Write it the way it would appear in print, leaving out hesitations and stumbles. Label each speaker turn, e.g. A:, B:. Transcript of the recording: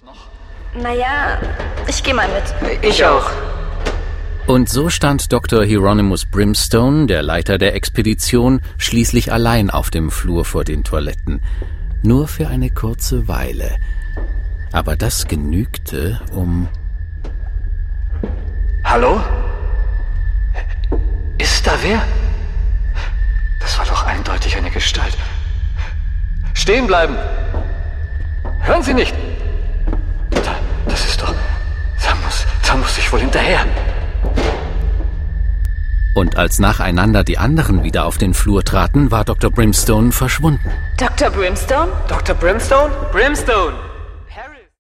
A: Naja, ich gehe mal mit.
B: Ich auch.
C: Und so stand Dr. Hieronymus Brimstone, der Leiter der Expedition, schließlich allein auf dem Flur vor den Toiletten. Nur für eine kurze Weile. Aber das genügte, um...
B: Hallo? Ist da wer? Das war doch eindeutig eine Gestalt. Stehen bleiben! Hören Sie nicht! Das ist doch... Da muss ich wohl hinterher.
C: Und als nacheinander die anderen wieder auf den Flur traten, war Dr. Brimstone verschwunden.
A: Dr. Brimstone?
B: Dr. Brimstone? Brimstone!